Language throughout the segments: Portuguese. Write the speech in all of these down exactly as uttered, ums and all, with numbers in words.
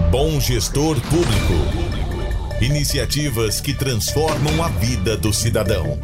Bom Gestor Público. Iniciativas que transformam a vida do cidadão.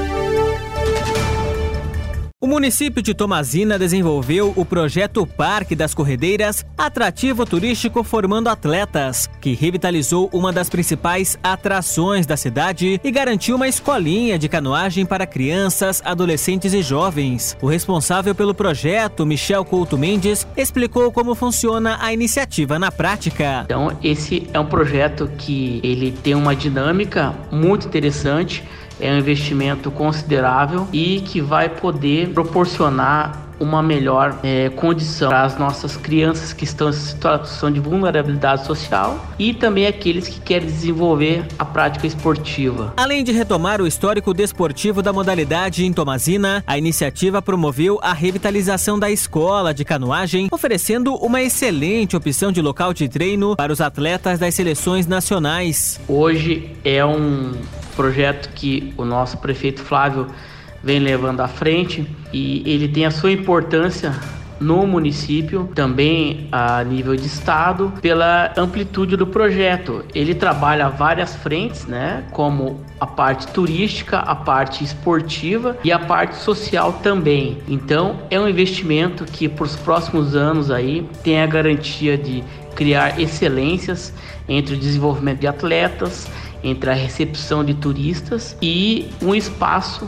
O município de Tomazina desenvolveu o projeto Parque das Corredeiras, atrativo turístico formando atletas, que revitalizou uma das principais atrações da cidade e garantiu uma escolinha de canoagem para crianças, adolescentes e jovens. O responsável pelo projeto, Michel Couto Mendes, explicou como funciona a iniciativa na prática. Então, esse é um projeto que ele tem uma dinâmica muito interessante. É um investimento considerável e que vai poder proporcionar uma melhor é, condição para as nossas crianças que estão em situação de vulnerabilidade social e também aqueles que querem desenvolver a prática esportiva. Além de retomar o histórico desportivo da modalidade em Tomazina, a iniciativa promoveu a revitalização da escola de canoagem, oferecendo uma excelente opção de local de treino para os atletas das seleções nacionais. Hoje é um projeto que o nosso prefeito Flávio vem levando à frente e ele tem a sua importância no município, também a nível de estado, pela amplitude do projeto. Ele trabalha várias frentes, né, como a parte turística, a parte esportiva e a parte social também. Então, é um investimento que para os próximos anos aí tem a garantia de criar excelências entre o desenvolvimento de atletas, entre a recepção de turistas e um espaço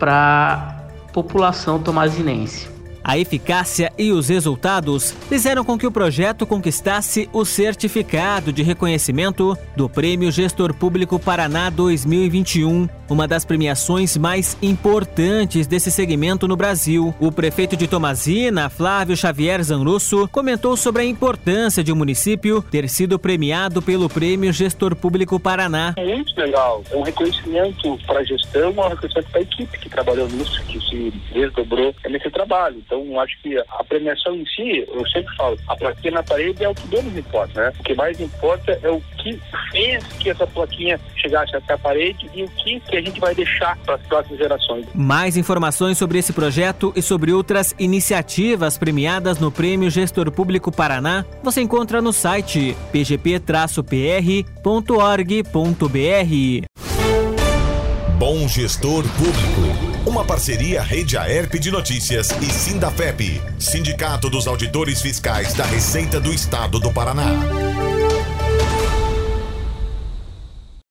para a população tomazinense. A eficácia e os resultados fizeram com que o projeto conquistasse o certificado de reconhecimento do Prêmio Gestor Público Paraná dois mil e vinte e um, uma das premiações mais importantes desse segmento no Brasil. O prefeito de Tomazina, Flávio Xavier Zanrusso, comentou sobre a importância de o município ter sido premiado pelo Prêmio Gestor Público Paraná. É muito legal, é um reconhecimento para a gestão, um reconhecimento para a equipe que trabalhou nisso, que se desdobrou nesse trabalho. Então, acho que a premiação em si, eu sempre falo, a plaquinha na parede é o que menos importa, né? O que mais importa é o que fez que essa plaquinha chegasse até a parede e o que, que a gente vai deixar para as próximas gerações. Mais informações sobre esse projeto e sobre outras iniciativas premiadas no Prêmio Gestor Público Paraná, você encontra no site p g p traço p r ponto org ponto b r. Bom Gestor Público. Uma parceria Rede Aerp de Notícias e Sindafep, Sindicato dos Auditores Fiscais da Receita do Estado do Paraná.